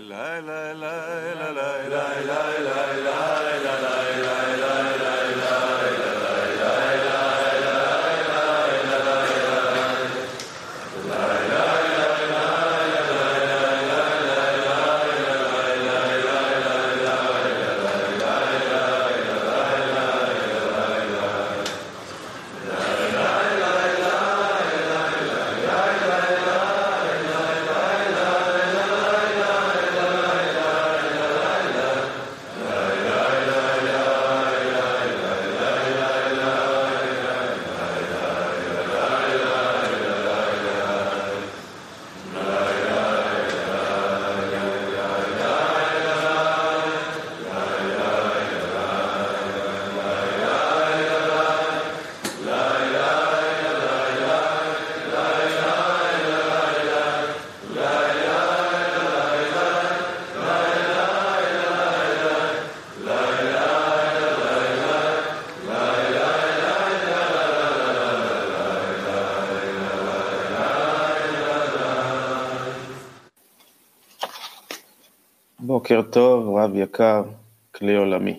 בוקר טוב, רב יקר, כלי עולמי.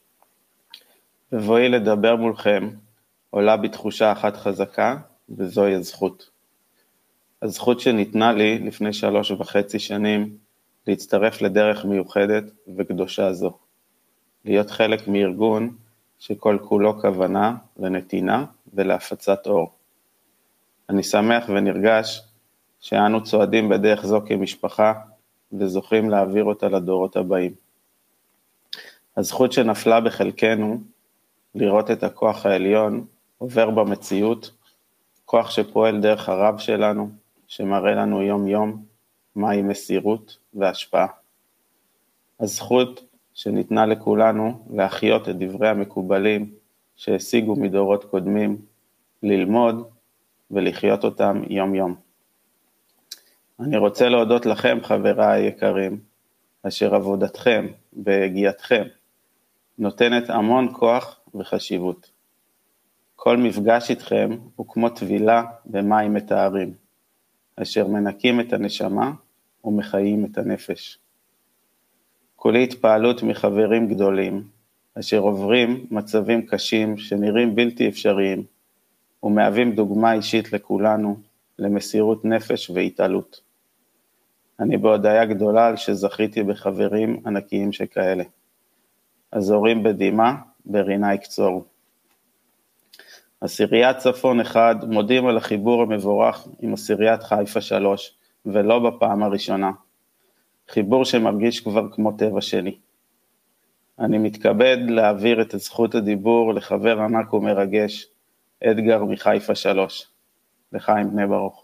בבואי לדבר מולכם, עולה בתחושה אחת חזקה, וזוהי הזכות. הזכות שניתנה לי לפני 3.5 שנים, להצטרף לדרך מיוחדת וקדושה זו. להיות חלק מארגון שכל כולו כוונה ונתינה ולהפצת אור. אני שמח ונרגש שאנו צועדים בדרך זו כמשפחה, וזוכים להעביר אותה לדורות הבאים. הזכות שנפלה בחלקנו, לראות את הכוח העליון, עובר במציאות, כוח שפועל דרך הרב שלנו, שמראה לנו יום יום, מהי מסירות והשפעה. הזכות שניתנה לכולנו, להחיות את דברי המקובלים, שהשיגו מדורות קודמים, ללמוד ולחיות אותם יום יום. אני רוצה להודות לכם, חבריי היקרים, אשר עבודתכם בהגיעתכם נותנת המון כוח וחשיבות. כל מפגש איתכם הוא כמו טבילה במים מטהרים, אשר מנקים את הנשמה ומחיים את הנפש. כולי התפעלות מחברים גדולים, אשר עוברים מצבים קשים שנראים בלתי אפשריים, ומהווים דוגמה אישית לכולנו, למסירות נפש והתעלות. אני בהודעה גדולה על שזכיתי בחברים ענקיים שכאלה. הזורים בדימה, ברינה יקצורו. עשיריית צפון 1 מודים על החיבור המבורך עם עשיריית חיפה 3, ולא בפעם הראשונה. חיבור שמרגיש כבר כמו טבע שלי. אני מתכבד להעביר את זכות הדיבור לחבר ענק ומרגש, אדגר מחיפה 3. לחיים בני ברוך.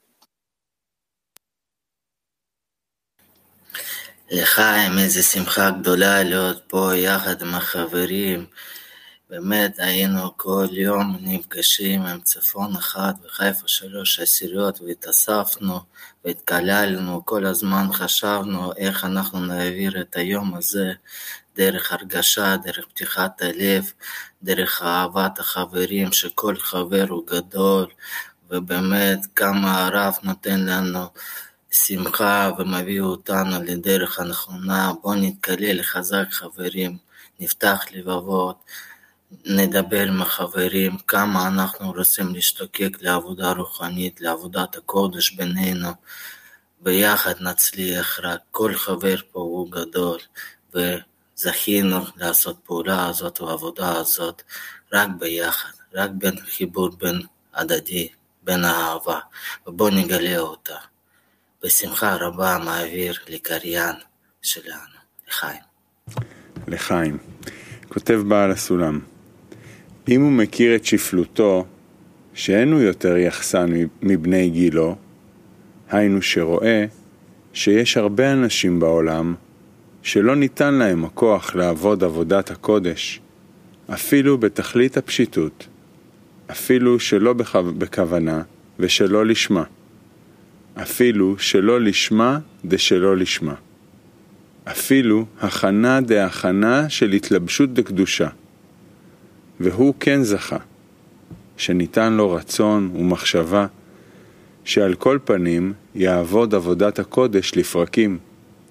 לחיים, איזה שמחה גדולה להיות פה יחד עם החברים. באמת היינו כל יום נפגשים עם צפון 1 וחיפה 3 עשיריות, והתאספנו והתקללנו, כל הזמן חשבנו איך אנחנו נעביר את היום הזה, דרך הרגשה, דרך פתיחת הלב, דרך אהבת החברים, שכל חבר הוא גדול, ובאמת כמה הרב נותן לנו שמחה ומביא אותנו לדרך הנכונה. בוא נתקלל חזק חברים, נפתח לבבות, נדבר עם החברים, כמה אנחנו רוצים להשתוקק לעבודה רוחנית, לעבודת הקודש בינינו, ביחד נצליח, רק כל חבר פה הוא גדול, וזכינו לעשות פעולה הזאת והעבודה הזאת, רק ביחד, רק בין חיבור בין הדדי, בין האהבה, ובוא נגלה אותה. בשמחה רבה מעביר לקריין שלנו, לחיים. לחיים. כותב בעל הסולם, אם הוא מכיר את שפלותו, שאין הוא יותר יחסן מבני גילו, היינו שרואה שיש הרבה אנשים בעולם שלא ניתן להם הכוח לעבוד עבודת הקודש, אפילו בתכלית הפשיטות, אפילו שלא בכוונה ושלא לשמה, אפילו שלא לשמה דשלא לשמה, אפילו הכנה דהכנה של התלבשות דקדושה, והוא כן זכה, שניתן לו רצון ומחשבה, שעל כל פנים יעבוד עבודת הקודש לפרקים,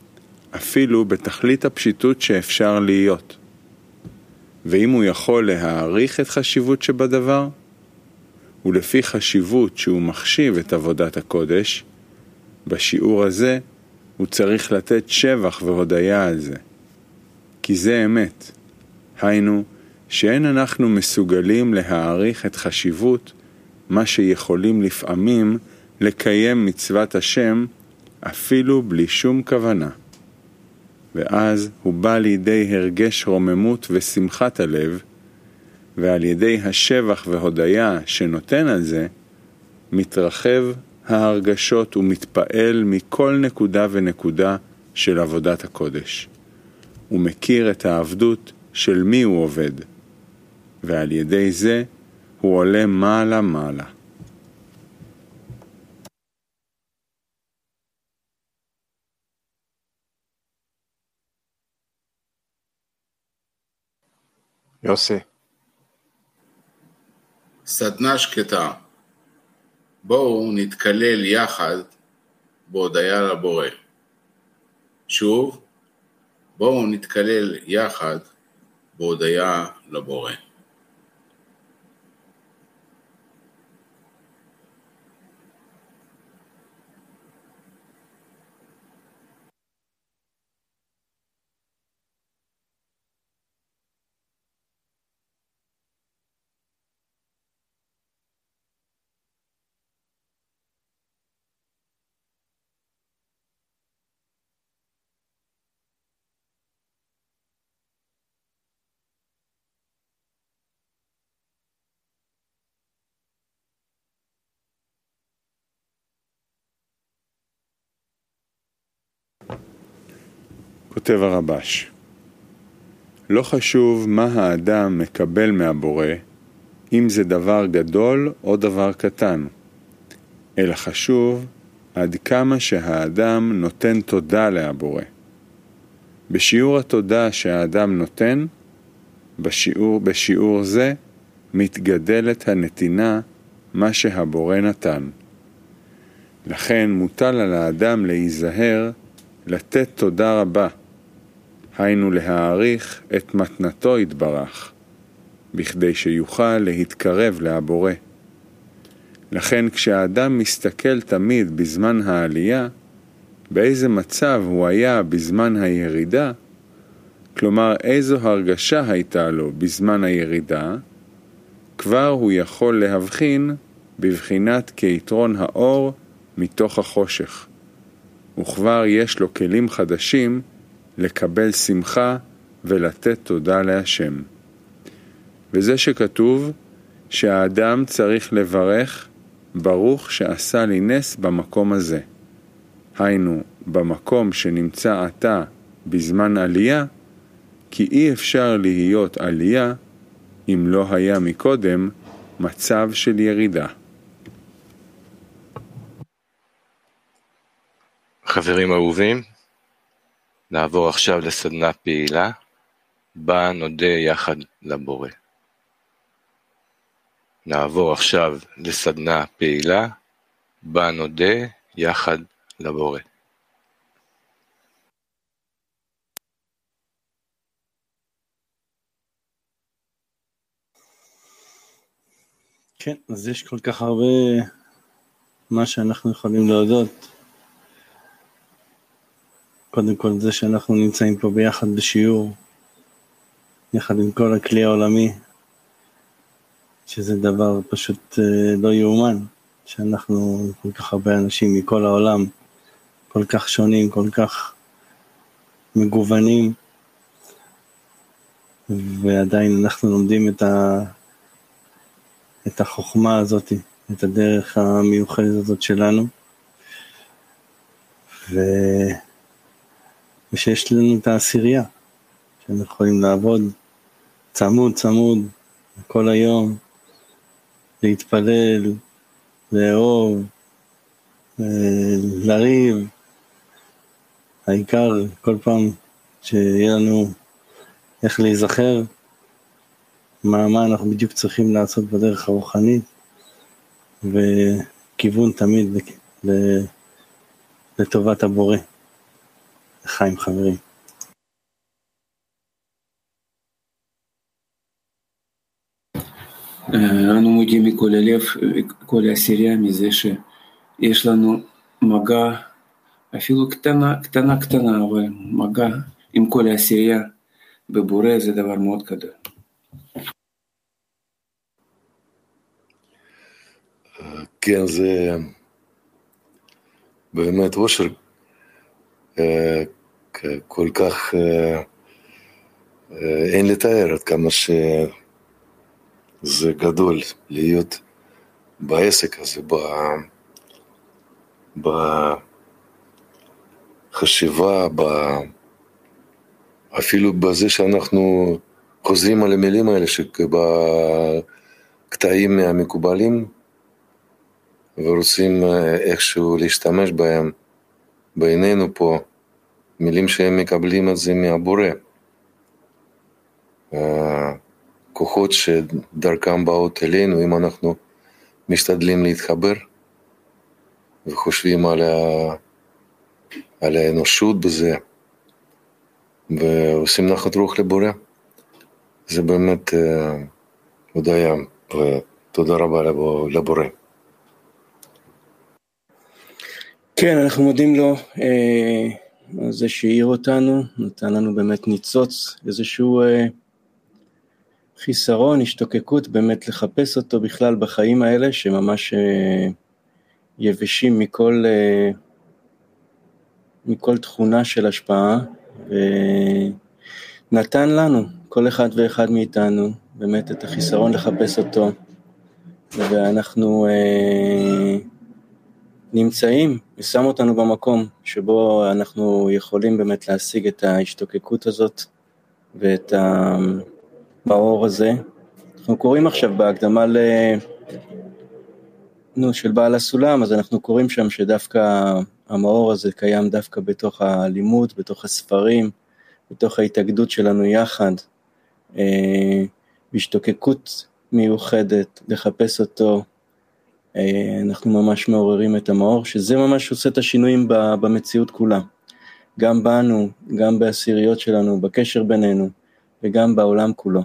אפילו בתכלית הפשיטות שאפשר להיות. ואם הוא יכול להעריך את חשיבות שבדבר, ולפי חשיבות שהוא מחשיב את עבודת הקודש, בשיעור הזה הוא צריך לתת שבח והודיה על זה. כי זה אמת. היינו, שאין אנחנו מסוגלים להעריך את חשיבות מה שיכולים לפעמים לקיים מצוות השם אפילו בלי שום כוונה. ואז הוא בא לידי הרגש רוממות ושמחת הלב, ועל ידי השבח והודיה שנותן על זה, מתרחב ההרגשות ומתפעל מכל נקודה ונקודה של עבודת הקודש. הוא מכיר את העבדות של מי הוא עובד, ועל ידי זה הוא עולה מעלה מעלה. יוסי. סדנה שקטה. בואו נתקלל יחד בהודיה לבורא. שוב, בואו נתקלל יחד בהודיה לבורא. כותב הרבש, לא חשוב מה האדם מקבל מהבורא, אם זה דבר גדול או דבר קטן, אלא חשוב עד כמה שהאדם נותן תודה להבורא. בשיעור התודה שהאדם נותן, בשיעור זה מתגדלת הנתינה מה שהבורא נתן. לכן מוטל על האדם להיזהר לתת תודה רבה, היינו להעריך את מתנתו יתברך, בכדי שיוכל להתקרב להבורא. לכן כשהאדם מסתכל תמיד בזמן העלייה, באיזה מצב הוא היה בזמן הירידה, כלומר איזו הרגשה הייתה לו בזמן הירידה, כבר הוא יכול להבחין בבחינת כיתרון האור מתוך החושך. וכבר יש לו כלים חדשים לקבל שמחה ולתת תודה להשם. וזה שכתוב שהאדם צריך לברך ברוך שעשה לי נס במקום הזה. היינו, במקום שנמצא עתה בזמן עלייה, כי אי אפשר להיות עלייה אם לא היה מקודם מצב של ירידה. חברים אהובים, נעבור עכשיו לסדנה פעילה, בה נודה יחד לבורא. נעבור עכשיו לסדנה פעילה, בה נודה יחד לבורא. כן, אז יש כל כך הרבה מה שאנחנו יכולים להודות. קודם כל זה שאנחנו נמצאים פה ביחד בשיעור, יחד עם כל הכלי העולמי, שזה דבר פשוט לא יאומן, שאנחנו כל כך הרבה אנשים מכל העולם, כל כך שונים, כל כך מגוונים, ועדיין אנחנו לומדים את החוכמה הזאת, את הדרך המיוחדת הזאת שלנו, ושיש לנו את העשירייה, שאנחנו יכולים לעבוד צמוד כל היום, להתפלל, לאהוב, לריב. העיקר כל פעם שיהיה לנו איך להיזכר מה אנחנו בדיוק צריכים לעשות בדרך הרוחנית, וכיוון תמיד לטובת הבורא. לחיים חברים. אנו מודים מכל הלב, כל העשירייה, מזה שיש לנו מגע, אפילו קטנה, אבל מגע עם כל העשירייה בבורא, זה דבר מאוד גדול. כן, זה באמת אושר כל כך, אין לתאר עד כמה שזה גדול להיות בעסק הזה, בחשיבה, אפילו בזה שאנחנו חוזרים על המילים האלה שבקטעים המקובלים ורוצים איכשהו להשתמש בהם בעינינו פה, מילים שהם מקבלים את זה מהבורא, כוחות שדרכם באות אלינו, אם אנחנו משתדלים להתחבר וחושבים על האנושות בזה ועושים נחת רוח לבורא, זה באמת הודיה ותודה רבה לבורא. כן, אנחנו מודים לו על זה שהעיר אותנו, נתן לנו באמת ניצוץ, איזשהו חיסרון, השתוקקות, באמת לחפש אותו בכלל בחיים האלה, שממש יבשים מכל תכונה של השפעה, ונתן לנו, כל אחד ואחד מאיתנו, באמת את החיסרון לחפש אותו, ואנחנו נמצאים, ושם אותנו במקום שבו אנחנו יכולים באמת להשיג את ההשתוקקות הזאת, ואת המאור הזה. אנחנו קוראים עכשיו בהקדמה של בעל הסולם, אז אנחנו קוראים שם שדווקא המאור הזה קיים דווקא בתוך הלימוד, בתוך הספרים, בתוך ההתאגדות שלנו יחד, בהשתוקקות מיוחדת, לחפש אותו, אנחנו ממש מעוררים את המאור, שזה ממש עושה את השינויים במציאות כולה, גם בנו, גם בעשיריות שלנו, בקשר בינינו, וגם בעולם כולו.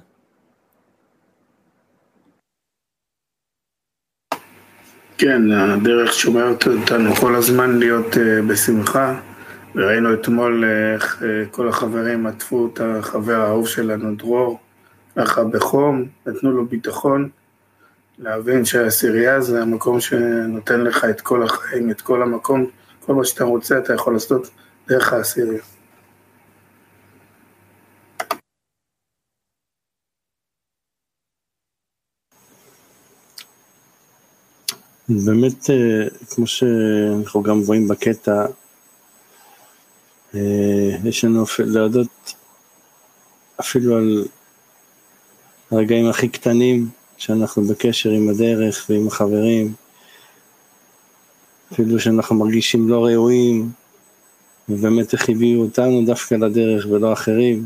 כן, הדרך שומרת אותנו כל הזמן להיות בשמחה, וראינו אתמול איך כל החברים עטפו את החבר האהוב שלנו, דרור, ככה בחום, נתנו לו ביטחון, להבין שהעשירייה זה המקום שנותן לך את כל החיים, את כל המקום, כל מה שאתה רוצה אתה יכול לעשות דרך העשירייה. באמת, כמו שאנחנו גם רואים בקטע, יש לנו להודות אפילו על הרגעים הכי קטנים, שאנחנו בקשר עם הדרך ועם החברים, אפילו שאנחנו מרגישים לא ראויים, ובאמת איך הביאו אותנו דווקא לדרך ולא אחרים,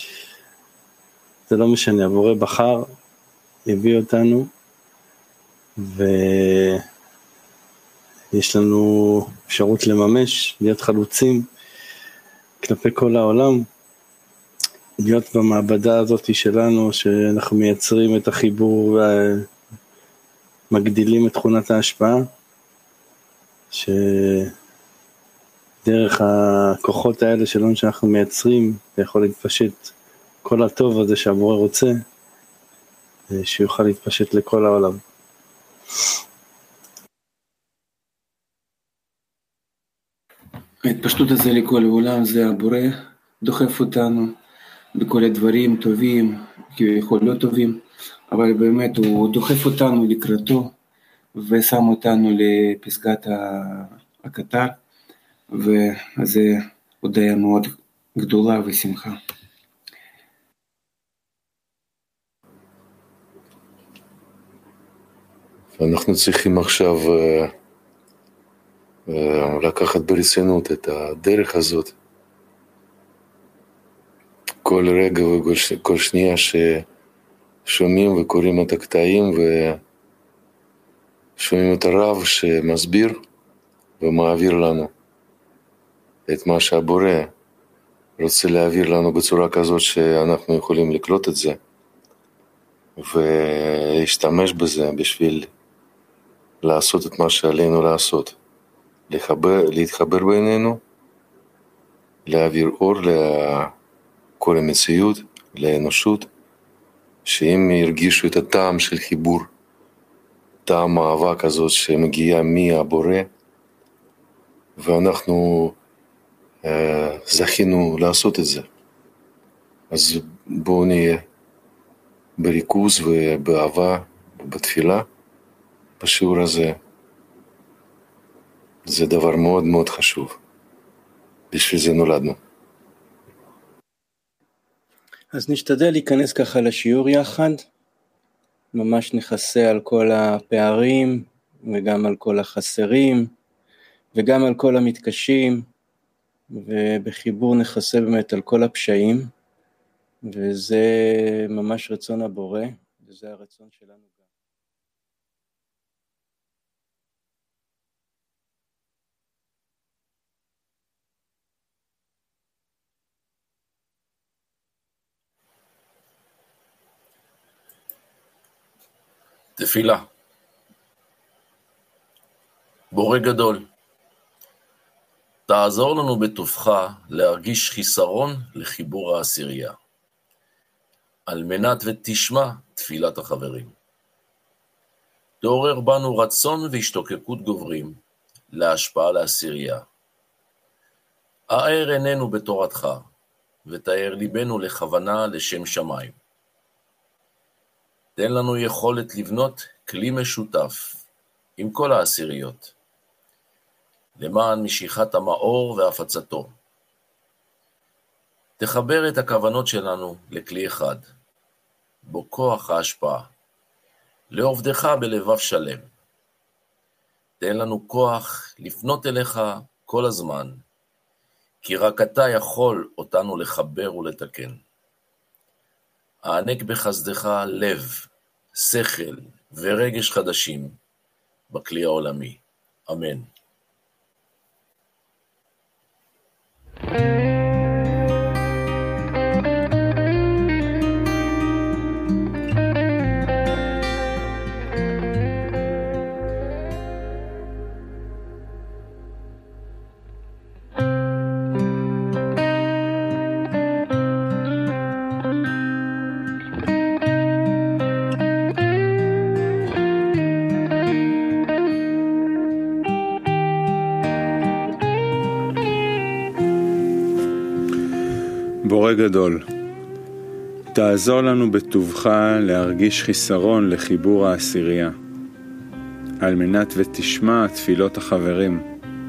זה לא משנה, הבורא בחר, הביא אותנו, ויש לנו אפשרות לממש, להיות חלוצים כלפי כל העולם, להיות במעבדה הזאת שלנו, שאנחנו מייצרים את החיבור ומגדילים את תכונת ההשפעה, שדרך הכוחות האלה שלנו שאנחנו מייצרים, יכול להתפשט כל הטוב הזה שהבורא רוצה, שיוכל להתפשט לכל העולם. ההתפשטות הזה לכל העולם, זה הבורא דוחף אותנו בכל הדברים טובים, כביכול לא טובים, אבל באמת הוא דוחף אותנו לקראתו, ושם אותנו לפסגת הקטר, וזה הודיה מאוד גדולה ושמחה. אנחנו צריכים עכשיו לקחת ברצינות את הדרך הזאת, כל רגע וכל שנייה ששומעים וקוראים את הקטעים ושומעים את הרב שמסביר ומעביר לנו את מה שהבורא רוצה להעביר לנו בצורה כזאת שאנחנו יכולים לקלוט את זה ולהשתמש בזה בשביל לעשות את מה שעלינו לעשות, להתחבר בינינו, להעביר אור לכל המציאות, לאנושות, שהם ירגישו את הטעם של חיבור, טעם האהבה כזאת שמגיעה מהבורא, ואנחנו זכינו לעשות את זה. אז בואו נהיה בריכוז ובאהבה ובתפילה בשיעור הזה. זה דבר מאוד מאוד חשוב. בשביל זה נולדנו. אז נשתדל להיכנס ככה לשיעור יחד, ממש נכסה על כל הפערים וגם על כל החסרים וגם על כל המתקשים, ובחיבור נכסה באמת על כל הפשעים, וזה ממש רצון הבורא, וזה הרצון שלנו גם. תפילה. בורא גדול, תעזור לנו בטובך להרגיש חיסרון לחיבור העשירייה, על מנת ותשמע תפילת החברים. תעורר בנו רצון והשתוקקות גוברים להשפעה לעשירייה. האר עינינו בתורתך, ותאר ליבנו לכוונה לשם שמיים. תן לנו יכולת לבנות כלי משותף עם כל העשיריות, למען משיכת המאור והפצתו. תחבר את הכוונות שלנו לכלי אחד, בו כוח ההשפעה, לעובדך בלבב שלם. תן לנו כוח לפנות אליך כל הזמן, כי רק אתה יכול אותנו לחבר ולתקן. הענק בחסדך לב, שכל ורגש חדשים בכלי העולמי. אמן. בורא גדול, תעזור לנו בטובך להרגיש חיסרון לחיבור העשירייה, על מנת ותשמע תפילות החברים.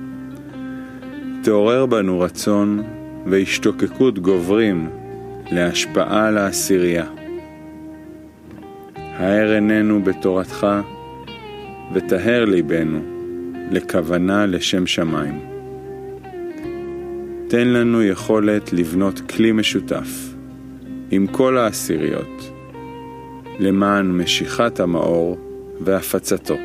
תעורר בנו רצון והשתוקקות גוברים להשפעה על העשירייה. האר עינינו בתורתך ותהר ליבנו לכוונה לשם שמיים. תן לנו יכולת לבנות כלי משותף עם כל העשיריות, למען משיכת המאור והפצתו.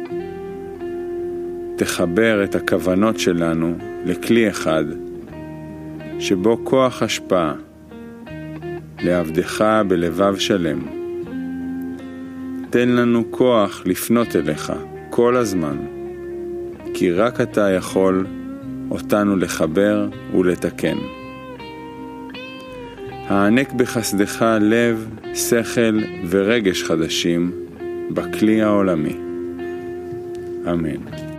תחבר את הכוונות שלנו לכלי אחד, שבו כוח השפעה, לעבדך בלבב שלם. תן לנו כוח לפנות אליך כל הזמן, כי רק אתה יכול אותנו לחבר ולתקן. הענק בחסדך לב, שכל ורגש חדשים בכלי העולמי. אמן.